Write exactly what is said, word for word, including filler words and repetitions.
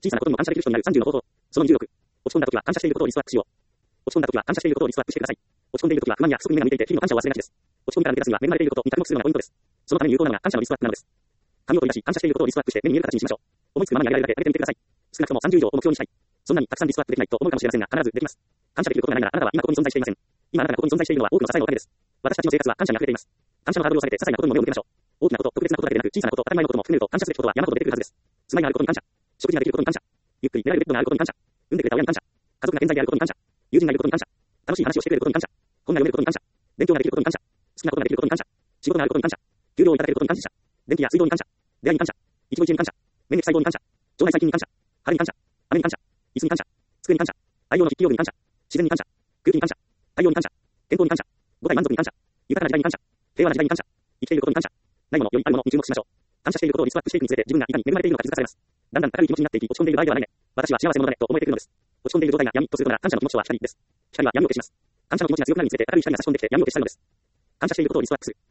小さなことにも感謝できる人になるさんじゅうの方法。そのにじゅうろく。落ち込んだ時は感謝していることをリストアップしよう。落ち込んだ時は感謝していることをリストアップしてください。落ち込んでいる時は不満や不足に目が向いていて日々の感謝を忘れがちです。落ち込みから抜け出すには恵まれていることに着目するのがポイントです。そのために有効なのが感謝のリストアップなのです。紙を取り出し感謝していることをリストアップして目に見える形にしましょう。思いつくままに上げられるだけ上げてみてください。少なくともさんじゅう以上を目標にしたい。そんなにたくさんリストアップできないと思うかもしれませんが必ずできます。感謝できることがないならあなたは今ここに存在していません。今あなたがここに存在しているのは多くの支えのおかげです。私たちの生活は感謝に溢れています。感謝のハードルを下げて些細なことにも目を向けましょう。大きなこと、特別なことだけでなく小さなこと、当たり前のことも含めると感謝すべきことは山ほど出てくるはずです。住まいがあることに感謝。食事ができることに感謝。ゆっくり寝られるベッドがあることに感謝。産んでくれた親に感謝。家族が健在であることに感謝。友人がいることに感謝。楽しい話をしてくれることに感謝。本が読めることに感謝。勉強ができることに感謝。好きなことができることに感謝。仕事があることに感謝。給料をいただけることに感謝。電気や水道に感謝。出会いに感謝。一期一会に感謝。免疫細胞に感謝。腸内細菌に感謝。春に感謝。雨に感謝。椅子に感謝。机に感謝。太陽の筆記用具に感謝。自然に感謝。空気に感謝。太陽に感謝。健康に感謝。五体満足に感謝。豊かな時代に感謝。平和な時代に感謝。生きていることに感謝。ないもの、よりあるものに注目しましょう。感謝していることをリストアップしていくにつれて自分がいかに恵まれているのか気づかされます。だんだん明るい気持ちになっていき、落ち込んでいる場合ではないね。私は幸せ者だねと思えてくるのです。落ち込んでいる状態が闇とするなら感謝の気持ちとは光です。光は闇を消します。感謝の気持ちが強くなるにつれて明るい光が差し込んできて闇を消し去るのです。感謝していることをリストアップする。